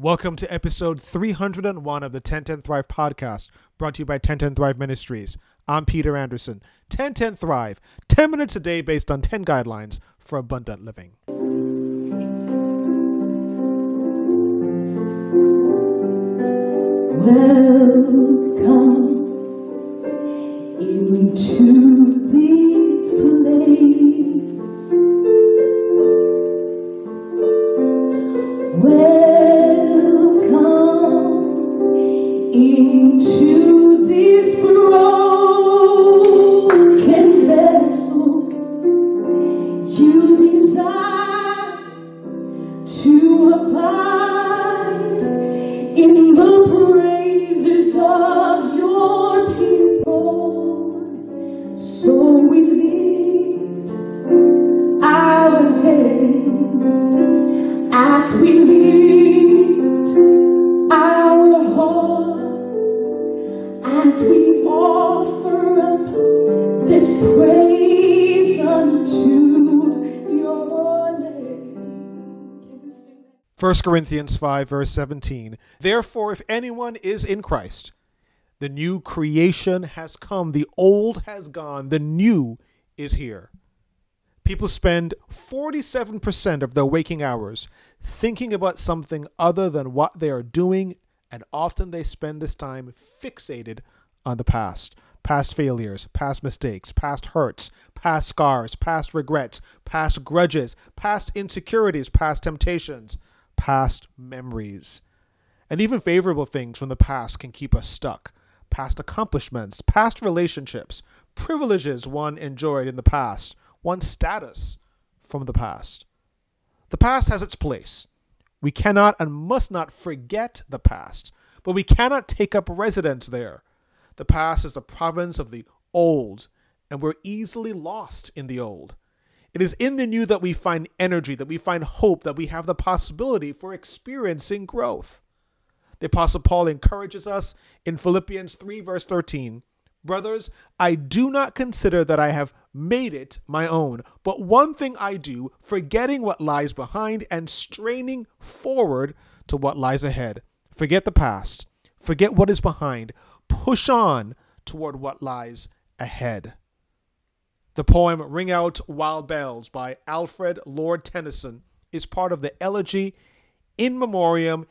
Welcome to episode 301 of the 1010 Thrive podcast, brought to you by 1010 Thrive Ministries. I'm Peter Anderson. 1010 Thrive, 10 minutes a day based on 10 guidelines for abundant living. Welcome into this place. Welcome into this broken vessel. You desire to abide in the praises of your people. So we lift our hands as we lift our hearts, as we offer up this praise unto your name. 1 Corinthians 5, verse 17. Therefore, if anyone is in Christ, the new creation has come, the old has gone, the new is here. People spend 47% of their waking hours thinking about something other than what they are doing, and often they spend this time fixated on the past. Past failures, past mistakes, past hurts, past scars, past regrets, past grudges, past insecurities, past temptations, past memories. And even favorable things from the past can keep us stuck. Past accomplishments, past relationships, privileges one enjoyed in the past, one's status from the past. The past has its place. We cannot and must not forget the past, but we cannot take up residence there. The past is the province of the old, and we're easily lost in the old. It is in the new that we find energy, that we find hope, that we have the possibility for experiencing growth. The Apostle Paul encourages us in Philippians 3, verse 13, brothers, I do not consider that I have made it my own, but one thing I do, forgetting what lies behind and straining forward to what lies ahead. Forget the past, forget what is behind, push on toward what lies ahead. The poem Ring Out Wild Bells by Alfred Lord Tennyson is part of the elegy In Memoriam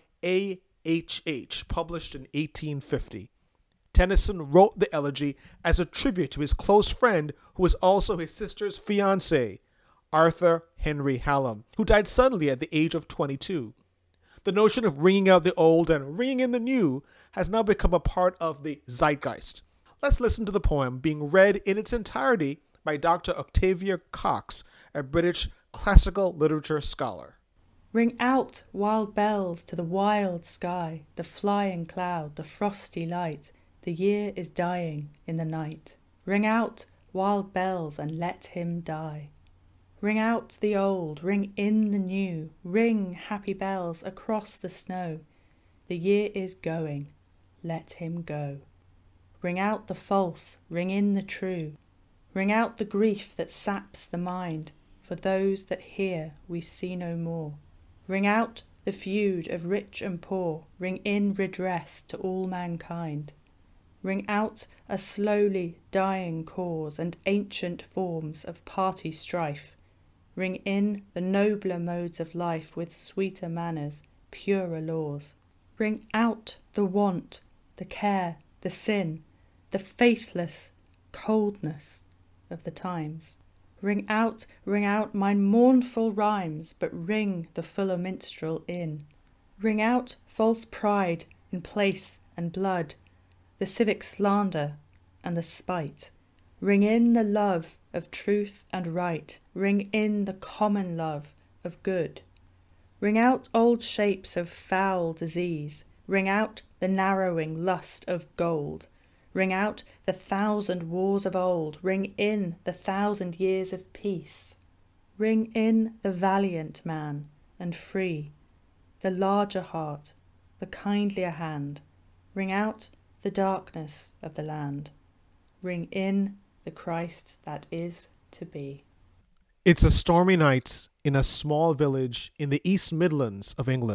A.H.H., published in 1850. Tennyson wrote the elegy as a tribute to his close friend who was also his sister's fiancé, Arthur Henry Hallam, who died suddenly at the age of 22. The notion of ringing out the old and ringing in the new has now become a part of the zeitgeist. Let's listen to the poem being read in its entirety by Dr. Octavia Cox, a British classical literature scholar. Ring out wild bells to the wild sky, the flying cloud, the frosty light. The year is dying in the night. Ring out wild bells and let him die. Ring out the old, ring in the new. Ring happy bells across the snow. The year is going, let him go. Ring out the false, ring in the true. Ring out the grief that saps the mind. For those that hear we see no more. Ring out the feud of rich and poor. Ring in redress to all mankind. Ring out a slowly dying cause and ancient forms of party strife. Ring in the nobler modes of life with sweeter manners, purer laws. Ring out the want, the care, the sin, the faithless coldness of the times. Ring out my mournful rhymes, but ring the fuller minstrel in. Ring out false pride in place and blood, the civic slander and the spite. Ring in the love of truth and right. Ring in the common love of good. Ring out old shapes of foul disease. Ring out the narrowing lust of gold. Ring out the 1,000 wars of old. Ring in the 1,000 years of peace. Ring in the valiant man and free, the larger heart, the kindlier hand. Ring out the darkness of the land. Ring in the Christ that is to be. It's a stormy night in a small village in the East Midlands of England.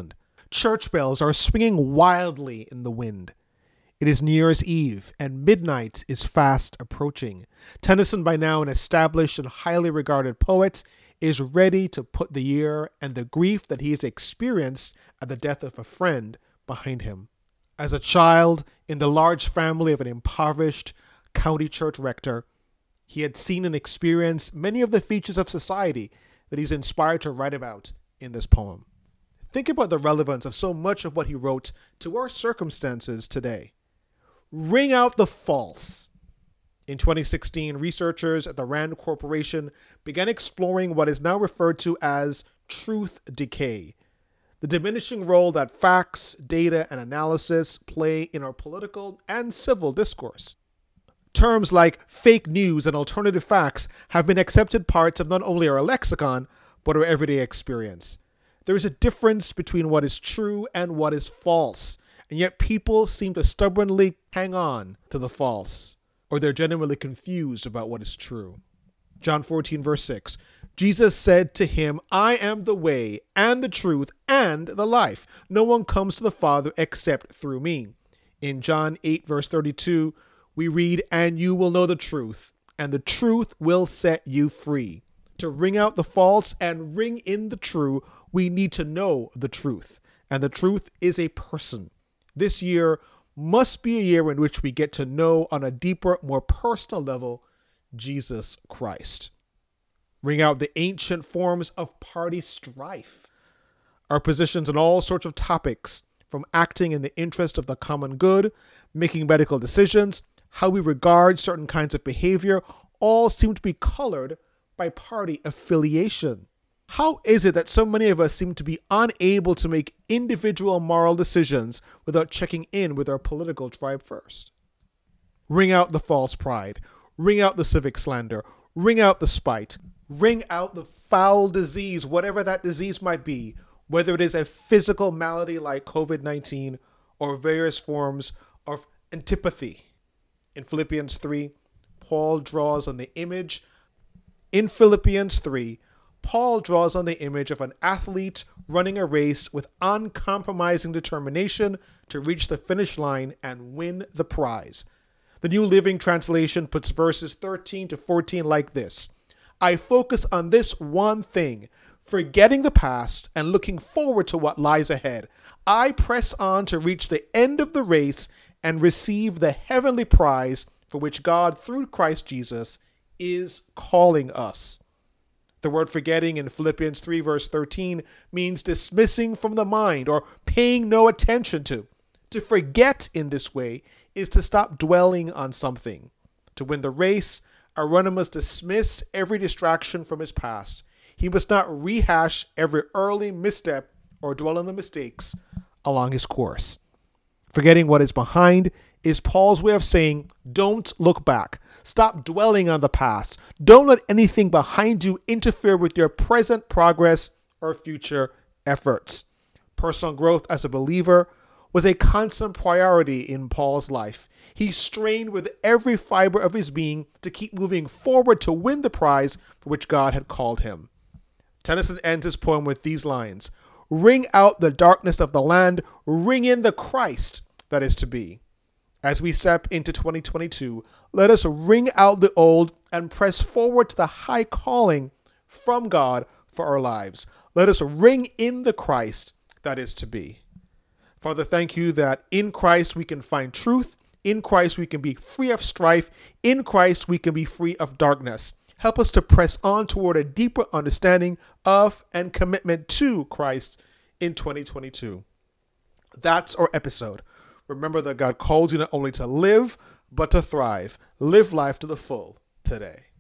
Church bells are swinging wildly in the wind. It is New Year's Eve, and midnight is fast approaching. Tennyson, by now an established and highly regarded poet, is ready to put the year and the grief that he has experienced at the death of a friend behind him. As a child in the large family of an impoverished county church rector, he had seen and experienced many of the features of society that he's inspired to write about in this poem. Think about the relevance of so much of what he wrote to our circumstances today. Ring out the false. In 2016, researchers at the Rand Corporation began exploring what is now referred to as truth decay, the diminishing role that facts, data, and analysis play in our political and civil discourse. Terms like fake news and alternative facts have been accepted parts of not only our lexicon, but our everyday experience. There is a difference between what is true and what is false, and yet people seem to stubbornly hang on to the false, or they're genuinely confused about what is true. John 14, verse 6, Jesus said to him, I am the way and the truth and the life. No one comes to the Father except through me. In John 8, verse 32, we read, and you will know the truth, and the truth will set you free. To ring out the false and ring in the true, we need to know the truth, and the truth is a person. This year must be a year in which we get to know on a deeper, more personal level, Jesus Christ. Ring out the ancient forms of party strife. Our positions on all sorts of topics, from acting in the interest of the common good, making medical decisions, how we regard certain kinds of behavior, all seem to be colored by party affiliation. How is it that so many of us seem to be unable to make individual moral decisions without checking in with our political tribe first? Ring out the false pride. Ring out the civic slander. Ring out the spite. Ring out the foul disease, whatever that disease might be, whether it is a physical malady like COVID-19 or various forms of antipathy. In Philippians 3, Paul draws on the image of an athlete running a race with uncompromising determination to reach the finish line and win the prize. The New Living Translation puts verses 13 to 14 like this. I focus on this one thing, forgetting the past and looking forward to what lies ahead. I press on to reach the end of the race and receive the heavenly prize for which God, through Christ Jesus, is calling us. The word forgetting in Philippians 3 verse 13 means dismissing from the mind or paying no attention to. To forget in this way is to stop dwelling on something. To win the race, a runner must dismiss every distraction from his past. He must not rehash every early misstep or dwell on the mistakes along his course. Forgetting what is behind is Paul's way of saying, don't look back. Stop dwelling on the past. Don't let anything behind you interfere with your present progress or future efforts. Personal growth as a believer was a constant priority in Paul's life. He strained with every fiber of his being to keep moving forward to win the prize for which God had called him. Tennyson ends his poem with these lines, ring out the darkness of the land, ring in the Christ that is to be. As we step into 2022, let us ring out the old and press forward to the high calling from God for our lives. Let us ring in the Christ that is to be. Father, thank you that in Christ we can find truth. In Christ we can be free of strife. In Christ we can be free of darkness. Help us to press on toward a deeper understanding of and commitment to Christ in 2022. That's our episode. Remember that God calls you not only to live, but to thrive. Live life to the full today.